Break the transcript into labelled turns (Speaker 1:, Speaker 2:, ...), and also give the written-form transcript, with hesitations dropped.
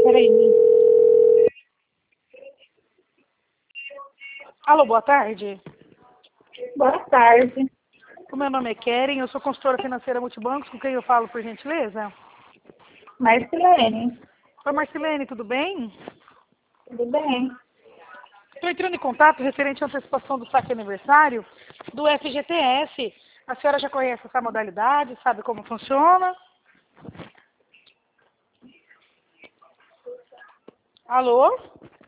Speaker 1: peraí. Alô, boa tarde.
Speaker 2: Boa tarde.
Speaker 1: O meu nome é Keren, eu sou consultora financeira Multibancos, com quem eu falo, por gentileza?
Speaker 2: Marcelene,
Speaker 1: Oi, Marcelene, tudo bem?
Speaker 2: tudo bem?
Speaker 1: Estou entrando em contato referente à antecipação do saque aniversário do FGTS. A senhora já conhece essa modalidade, sabe como funciona? Alô?